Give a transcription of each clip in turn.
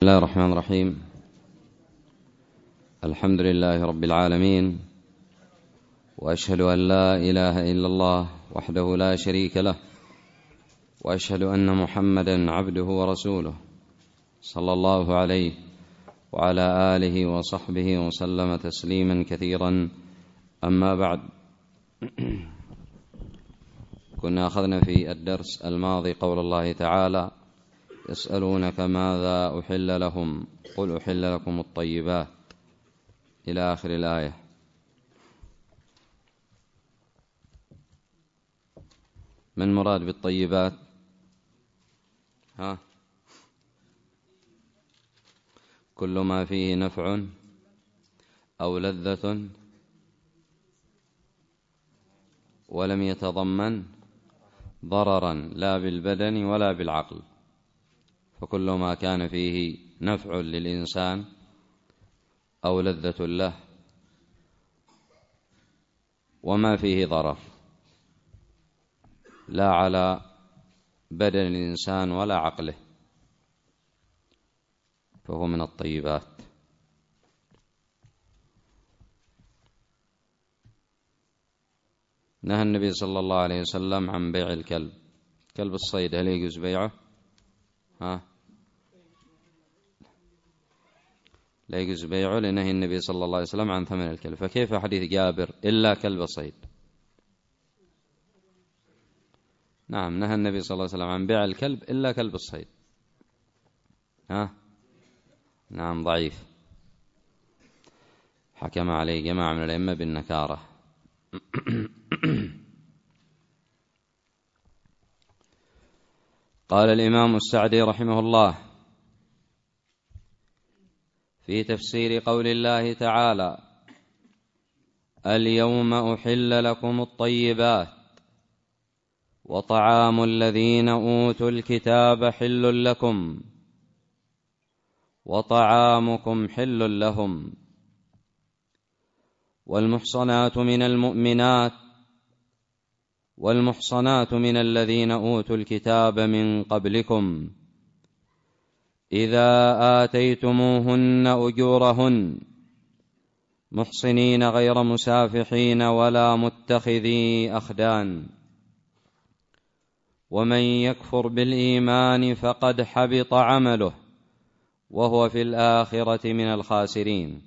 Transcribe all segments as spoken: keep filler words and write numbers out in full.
بسم الله الرحمن الرحيم. الحمد لله رب العالمين، وأشهد أن لا إله إلا الله وحده لا شريك له، وأشهد أن محمدا عبده ورسوله صلى الله عليه وعلى آله وصحبه وسلم تسليما كثيرا. أما بعد، كنا أخذنا في الدرس الماضي قول الله تعالى: يسألونك ماذا أحل لهم قل أحل لكم الطيبات، إلى آخر الآية. ما المراد بالطيبات؟ ها؟ كل ما فيه نفع أو لذة ولم يتضمن ضررا لا بالبدن ولا بالعقل، فكل ما كان فيه نفع للإنسان أو لذة له وما فيه ضرر لا على بدن الإنسان ولا عقله فهو من الطيبات. نهى النبي صلى الله عليه وسلم عن بيع الكلب، كلب الصيد، هل يجوز بيعه؟ ها؟ لا يجوز بيعه لنهي النبي صلى الله عليه وسلم عن ثمن الكلب. فكيف حديث جابر إلا كلب صيد؟ نعم، نهى النبي صلى الله عليه وسلم عن بيع الكلب إلا كلب الصيد. ها؟ نعم، ضعيف، حكم عليه جماعة من الأئمة بالنكارة. قال الإمام السعدي رحمه الله في تفسير قول الله تعالى: اليوم أحل لكم الطيبات وطعام الذين أوتوا الكتاب حل لكم وطعامكم حل لهم، والمحصنات من المؤمنات والمحصنات من الذين أوتوا الكتاب من قبلكم إذا آتيتموهن أجورهن محصنين غير مسافحين ولا متخذي أخدان، ومن يكفر بالإيمان فقد حبط عمله وهو في الآخرة من الخاسرين.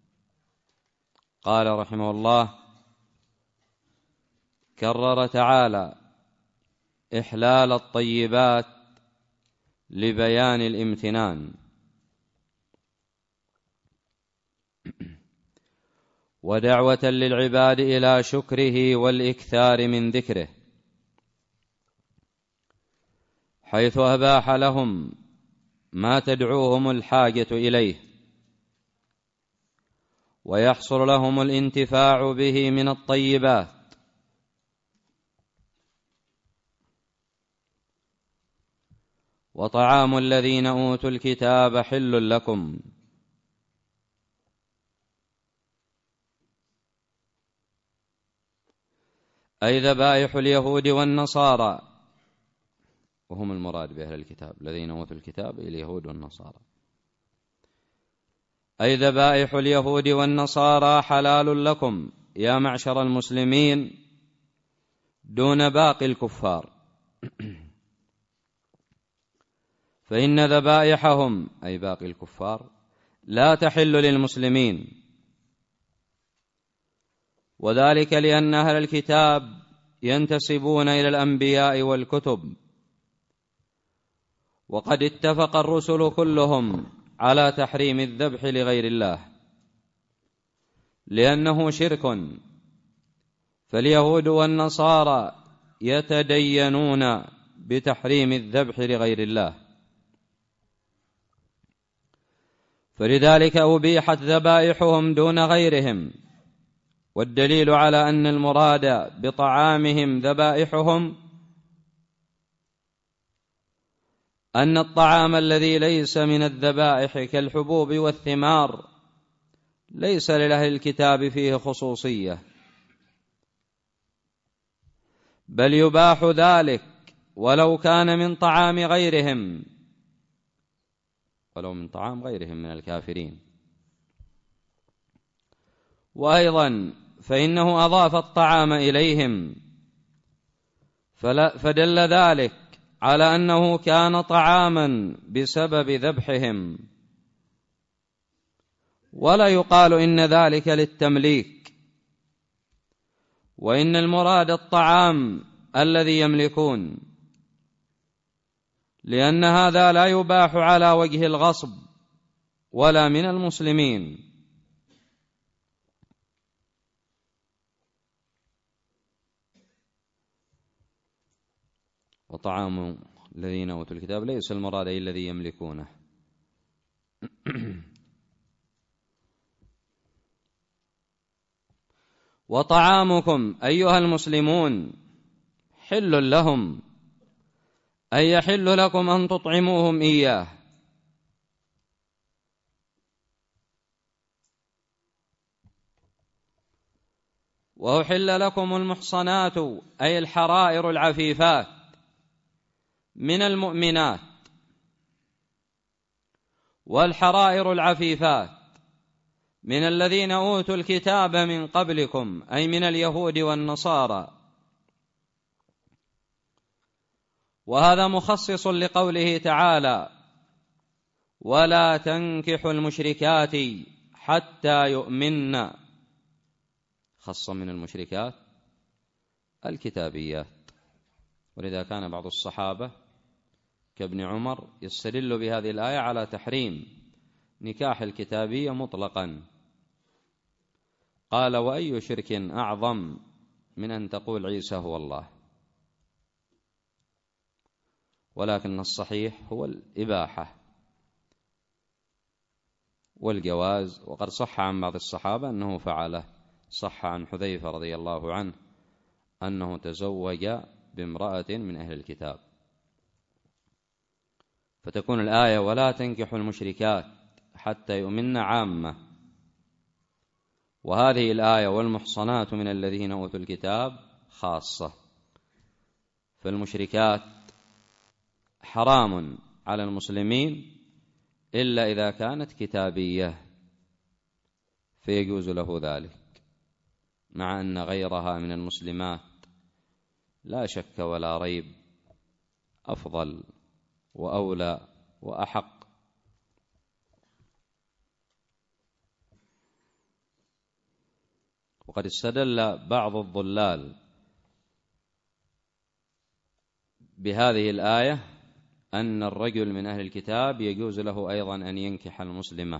قال رحمه الله: كرر تعالى إحلال الطيبات لبيان الامتنان ودعوة للعباد إلى شكره والإكثار من ذكره، حيث أباح لهم ما تدعوهم الحاجة إليه ويحصل لهم الانتفاع به من الطيبات، وطعام الذين أوتوا الكتاب حل لكم. أي ذبائح اليهود والنصارى، وهم المراد بأهل الكتاب، الذين أوتوا الكتاب اليهود والنصارى. أي ذبائح اليهود والنصارى حلال لكم يا معشر المسلمين دون باقي الكفار، فإن ذبائحهم أي باقي الكفار لا تحل للمسلمين، وذلك لأن أهل الكتاب ينتسبون إلى الأنبياء والكتب، وقد اتفق الرسل كلهم على تحريم الذبح لغير الله لأنه شرك، فاليهود والنصارى يتدينون بتحريم الذبح لغير الله، فلذلك أبيحت ذبائحهم دون غيرهم. والدليل على أن المراد بطعامهم ذبائحهم أن الطعام الذي ليس من الذبائح كالحبوب والثمار ليس لأهل الكتاب فيه خصوصية، بل يباح ذلك ولو كان من طعام غيرهم، ولو من طعام غيرهم من الكافرين. وأيضا فإنه أضاف الطعام إليهم فدل ذلك على أنه كان طعاما بسبب ذبحهم، ولا يقال إن ذلك للتمليك، وإن المراد الطعام الذي يملكون، لأن هذا لا يباح على وجه الغصب ولا من المسلمين. وطعام الذين أوتوا الكتاب ليس المراد أي الذي يملكونه. وطعامكم أيها المسلمون حل لهم، أي يحل لكم أن تطعموهم إياه. وأحل لكم المحصنات أي الحرائر العفيفات من المؤمنات، والحرائر العفيفات من الذين أوتوا الكتاب من قبلكم أي من اليهود والنصارى. وهذا مخصص لقوله تعالى: ولا تنكحوا المشركات حتى يؤمن، خص من المشركات الكتابيات. ولذا كان بعض الصحابة كابن عمر يستدل بهذه الآية على تحريم نكاح الكتابية مطلقا. قال: وأي شرك أعظم من أن تقول عيسى هو الله؟ ولكن الصحيح هو الإباحة والجواز، وقد صح عن بعض الصحابة أنه فعله. صح عن حذيفة رضي الله عنه أنه تزوج بامرأة من أهل الكتاب. فتكون الآية ولا تنكحوا المشركات حتى يؤمن عامة، وهذه الآية والمحصنات من الذين أوتوا الكتاب خاصة. فالمشركات حرام على المسلمين إلا إذا كانت كتابية فيجوز له ذلك، مع أن غيرها من المسلمات لا شك ولا ريب أفضل وأولى وأحق. وقد استدل بعض الضلال بهذه الآية أن الرجل من أهل الكتاب يجوز له أيضا أن ينكح المسلمة،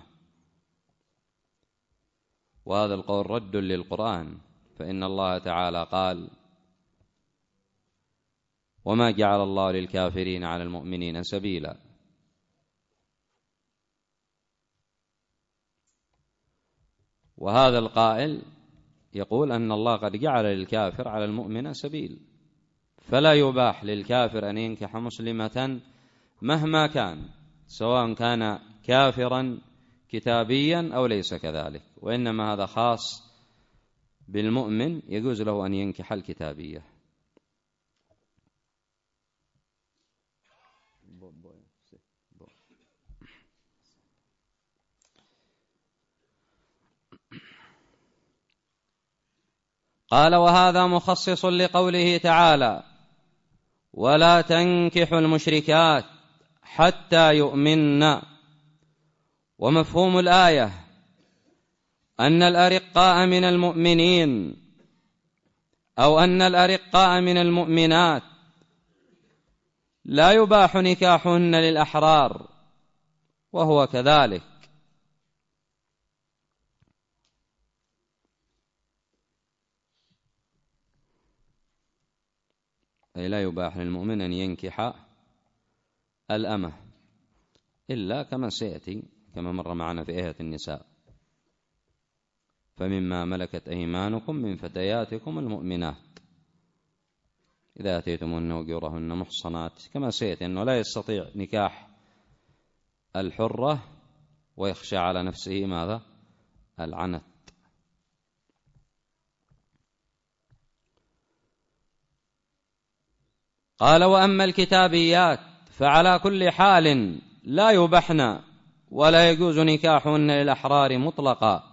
وهذا القول رد للقرآن، فإن الله تعالى قال: وما جعل الله للكافرين على المؤمنين سبيلا. وهذا القائل يقول أن الله قد جعل للكافر على المؤمن سبيل، فلا يباح للكافر أن ينكح مسلمة مهما كان، سواء كان كافرا كتابيا أو ليس كذلك، وإنما هذا خاص بالمؤمن، يجوز له أن ينكح الكتابية. قال: وهذا مخصص لقوله تعالى: ولا تنكحوا المشركات حتى يؤمن. ومفهوم الآية أن الأرقاء من المؤمنين أو أن الأرقاء من المؤمنات لا يباح نكاحهن للأحرار، وهو كذلك. أي لا يباح للمؤمن أن ينكح الأمة إلا كما سيأتي كما مر معنا في آية النساء: فمما ملكت أيمانكم من فتياتكم المؤمنات إذا أتيتمون أجورهن محصنات، كما سيأتي أنه لا يستطيع نكاح الحرة ويخشى على نفسه ماذا؟ العنت. قال: وأما الكتابيات فعلى كل حال لا يبحن ولا يجوز نكاحهن للأحرار مطلقا،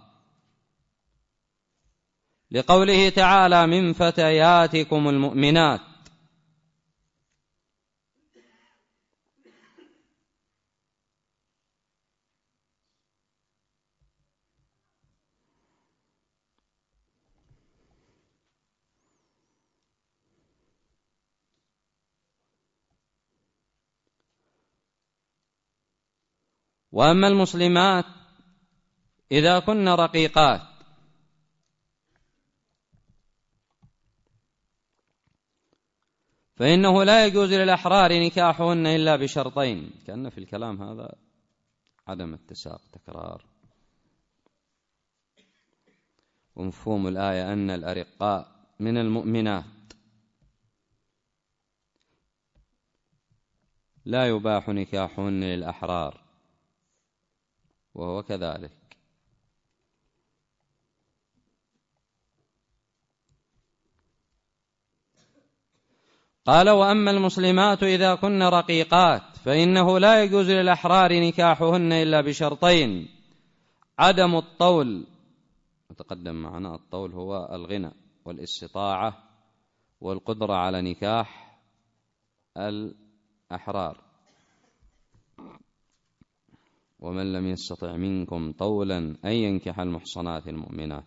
لقوله تعالى من فتياتكم المؤمنات. وأما المسلمات إذا كن رقيقات فإنه لا يجوز للأحرار نكاحهن إلا بشرطين. كأن في الكلام هذا عدم اتساق، تكرار. ومفهوم الآية أن الأرقاء من المؤمنات لا يباح نكاحهن للأحرار، وهو كذلك. قال وأما المسلمات إذا كن رقيقات فإنه لا يجوز للأحرار نكاحهن إلا بشرطين: عدم الطول، وتقدم معنا الطول هو الغنى والاستطاعة والقدرة على نكاح الأحرار. ومن لم يستطع منكم طولا أن ينكح المحصنات المؤمنات.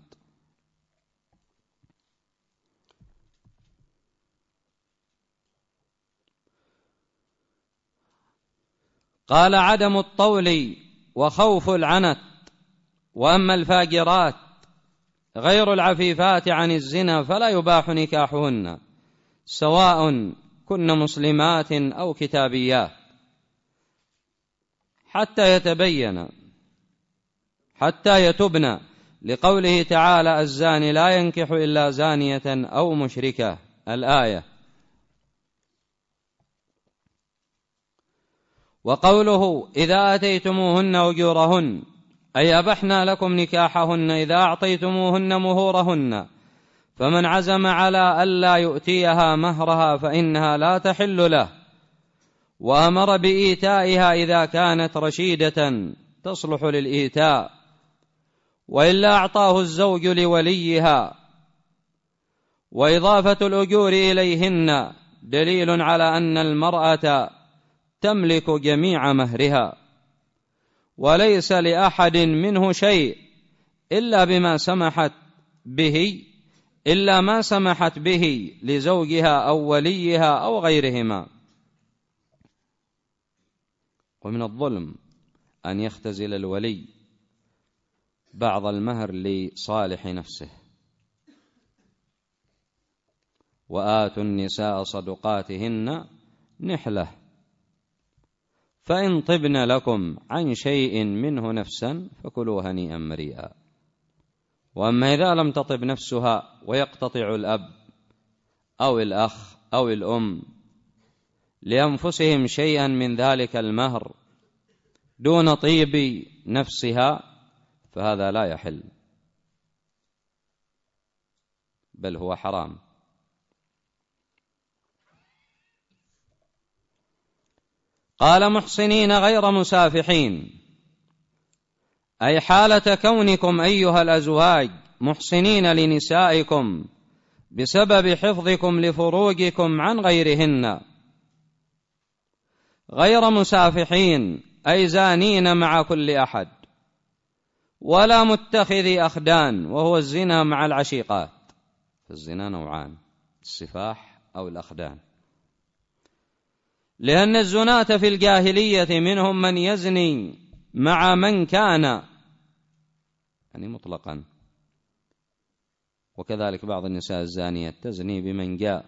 قال عدم الطول وخوف العنت. وأما الفاجرات غير العفيفات عن الزنا فلا يباح نكاحهن، سواء كن مسلمات أو كتابيات، حتى يتبين حتى يتبن، لقوله تعالى الزاني لا ينكح إلا زانية أو مشركة، الآية. وقوله إذا آتيتموهن أجورهن أي أبحنا لكم نكاحهن إذا أعطيتموهن مهورهن، فمن عزم على ألا يؤتيها مهرها فإنها لا تحل له، وأمر بإيتائها إذا كانت رشيدة تصلح للإيتاء، وإلا أعطاه الزوج لوليها. وإضافة الأجور إليهن دليل على أن المرأة تملك جميع مهرها، وليس لأحد منه شيء إلا بما سمحت به إلا ما سمحت به لزوجها أو وليها أو غيرهما. ومن الظلم أن يختزل الولي بعض المهر لصالح نفسه. وآتوا النساء صدقاتهن نحلة فإن طبن لكم عن شيء منه نفسا فكلوا هنيئا مريئا. وأما إذا لم تطب نفسها ويقتطع الأب أو الأخ أو الأم لأنفسهم شيئا من ذلك المهر دون طيب نفسها فهذا لا يحل، بل هو حرام. قال محصنين غير مسافحين، أي حالة كونكم أيها الأزواج محصنين لنسائكم بسبب حفظكم لفروجكم عن غيرهن، غير مسافحين أي زانين مع كل أحد، ولا متخذي أخدان وهو الزنا مع العشيقات. فالزنا نوعان: السفاح أو الأخدان. لأن الزناة في الجاهلية منهم من يزني مع من كان، يعني مطلقا، وكذلك بعض النساء الزانية تزني بمن جاء،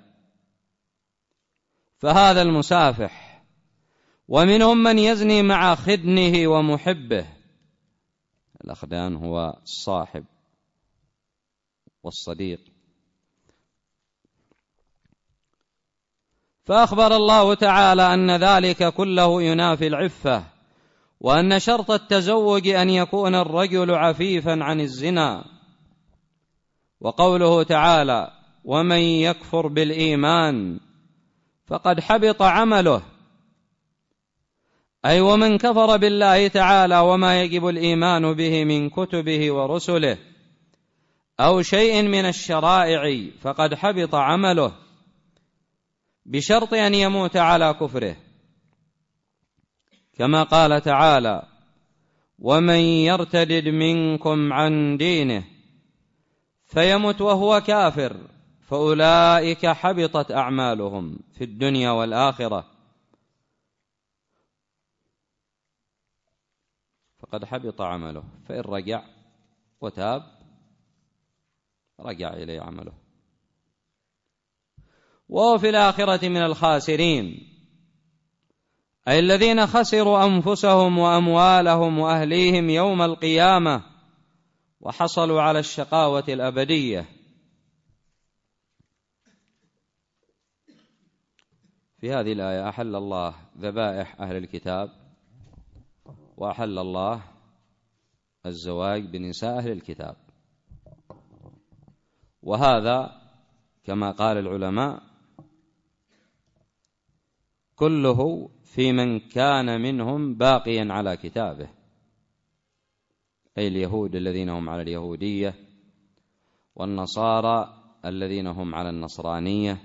فهذا المسافح. ومنهم من يزني مع خدنه ومحبه، الأخدان هو الصاحب والصديق. فأخبر الله تعالى أن ذلك كله ينافي العفة، وأن شرط التزوج أن يكون الرجل عفيفا عن الزنا. وقوله تعالى ومن يكفر بالإيمان فقد حبط عمله، أي ومن كفر بالله تعالى وما يجب الإيمان به من كتبه ورسله أو شيء من الشرائع فقد حبط عمله بشرط أن يموت على كفره، كما قال تعالى: ومن يرتدد منكم عن دينه فيمت وهو كافر فأولئك حبطت أعمالهم في الدنيا والآخرة فقد حبط عمله. فإن رجع وتاب رجع إليه عمله، وهو في الآخرة من الخاسرين، أي الذين خسروا أنفسهم وأموالهم وأهليهم يوم القيامة وحصلوا على الشقاوة الأبدية. في هذه الآية أحل الله ذبائح أهل الكتاب، وأحل الله الزواج بنساء أهل الكتاب، وهذا كما قال العلماء كله في من كان منهم باقيا على كتابه، أي اليهود الذين هم على اليهودية، والنصارى الذين هم على النصرانية.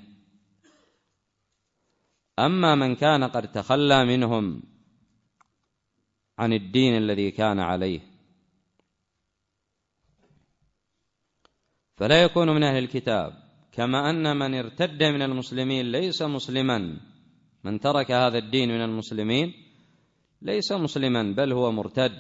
أما من كان قد تخلى منهم عن الدين الذي كان عليه فلا يكون من أهل الكتاب، كما أن من ارتد من المسلمين ليس مسلما، من ترك هذا الدين من المسلمين ليس مسلما بل هو مرتد،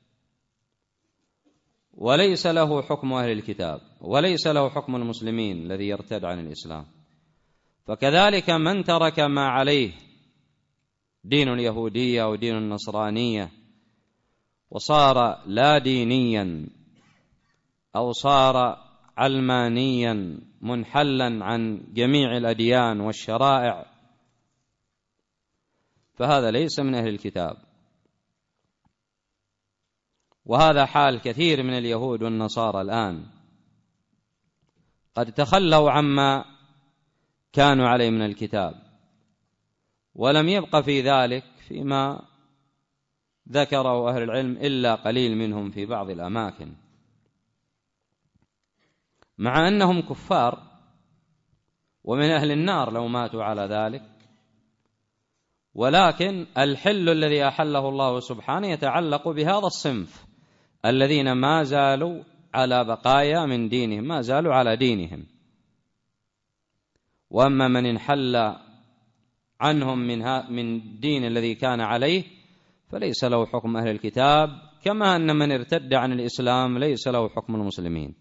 وليس له حكم أهل الكتاب وليس له حكم المسلمين الذي يرتد عن الإسلام. فكذلك من ترك ما عليه دين اليهودية أو دين النصرانية وصار لا دينيا أو صار علمانيا منحلا عن جميع الأديان والشرائع فهذا ليس من أهل الكتاب. وهذا حال كثير من اليهود والنصارى الآن، قد تخلوا عما كانوا عليه من الكتاب، ولم يبق في ذلك فيما ذكره أهل العلم إلا قليل منهم في بعض الأماكن، مع أنهم كفار ومن أهل النار لو ماتوا على ذلك، ولكن الحل الذي أحله الله سبحانه يتعلق بهذا الصنف الذين ما زالوا على بقايا من دينهم، ما زالوا على دينهم. وأما من انحل عنهم من من الدين الذي كان عليه فليس له حكم أهل الكتاب، كما أن من ارتد عن الإسلام ليس له حكم المسلمين.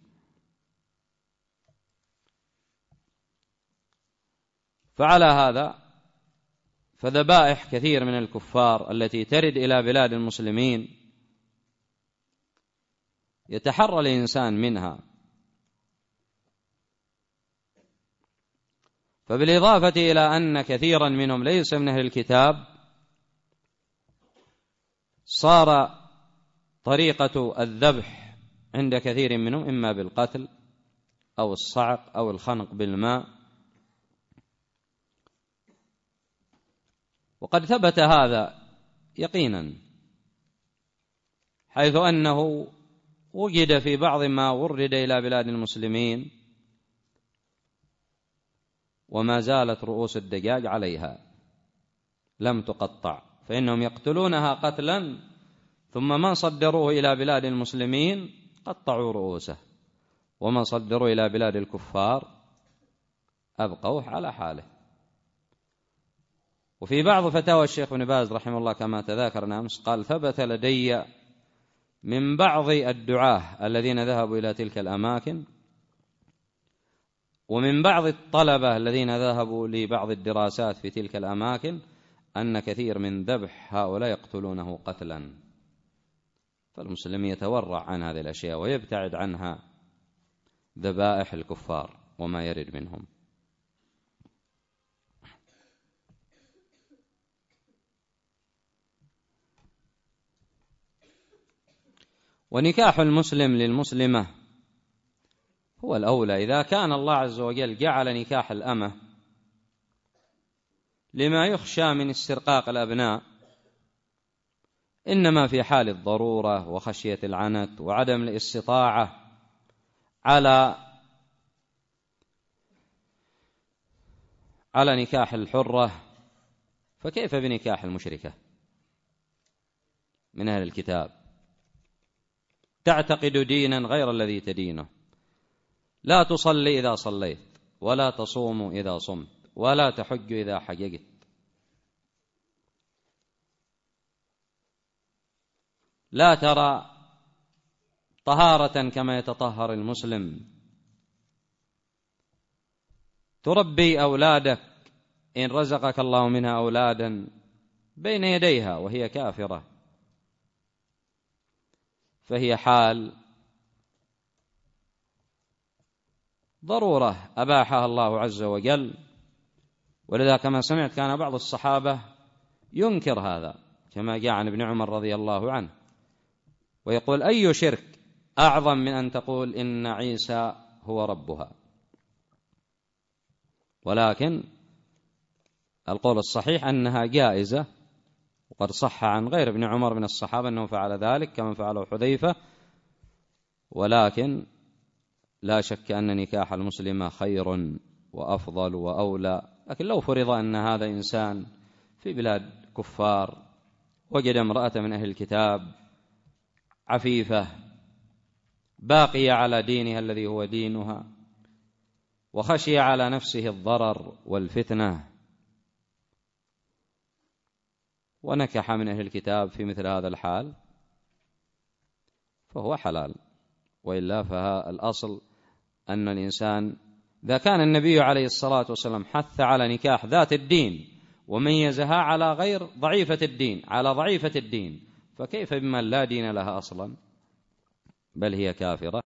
فعلى هذا فذبائح كثير من الكفار التي ترد إلى بلاد المسلمين يتحرى الإنسان منها. فبالإضافة إلى أن كثيرا منهم ليس من أهل الكتاب، صار طريقة الذبح عند كثير منهم إما بالقتل أو الصعق أو الخنق بالماء. وقد ثبت هذا يقينا، حيث أنه وجد في بعض ما ورد إلى بلاد المسلمين وما زالت رؤوس الدجاج عليها لم تقطع، فإنهم يقتلونها قتلا ثم من صدروه إلى بلاد المسلمين قطعوا رؤوسه، ومن صدروا إلى بلاد الكفار أبقوه على حاله. وفي بعض فتاوى الشيخ ابن باز رحمه الله كما تذاكرنا أمس قال: ثبت لدي من بعض الدعاة الذين ذهبوا إلى تلك الأماكن ومن بعض الطلبة الذين ذهبوا لبعض الدراسات في تلك الأماكن أن كثير من ذبح هؤلاء يقتلونه قتلا. فالمسلم يتورع عن هذه الأشياء ويبتعد عنها ذبائح الكفار وما يرد منهم. ونكاح المسلم للمسلمة هو الأولى، إذا كان الله عز وجل جعل نكاح الأمة لما يخشى من استرقاق الأبناء إنما في حال الضرورة وخشية العنت وعدم الاستطاعة على على نكاح الحرة، فكيف بنكاح المشركة من أهل الكتاب تعتقد دينا غير الذي تدينه، لا تصلي إذا صليت، ولا تصوم إذا صمت، ولا تحج إذا حججت، لا ترى طهارة كما يتطهر المسلم، تربي أولادك إن رزقك الله منها أولادا بين يديها وهي كافرة، فهي حال ضرورة أباحها الله عز وجل. ولذا كما سمعت كان بعض الصحابة ينكر هذا كما جاء عن ابن عمر رضي الله عنه ويقول: أي شرك أعظم من أن تقول إن عيسى هو ربها؟ ولكن القول الصحيح أنها جائزة، وقد صح عن غير ابن عمر من الصحابة أنه فعل ذلك كما فعله حذيفة، ولكن لا شك أن نكاح المسلمة خير وأفضل وأولى. لكن لو فرض أن هذا إنسان في بلاد كفار وجد امرأة من أهل الكتاب عفيفة باقية على دينها الذي هو دينها وخشي على نفسه الضرر والفتنة ونكح من أهل الكتاب في مثل هذا الحال فهو حلال. وإلا فالأصل أن الإنسان إذا كان النبي عليه الصلاة والسلام حث على نكاح ذات الدين وميزها على غير ضعيفة الدين على ضعيفة الدين، فكيف بمن لا دين لها أصلا بل هي كافرة؟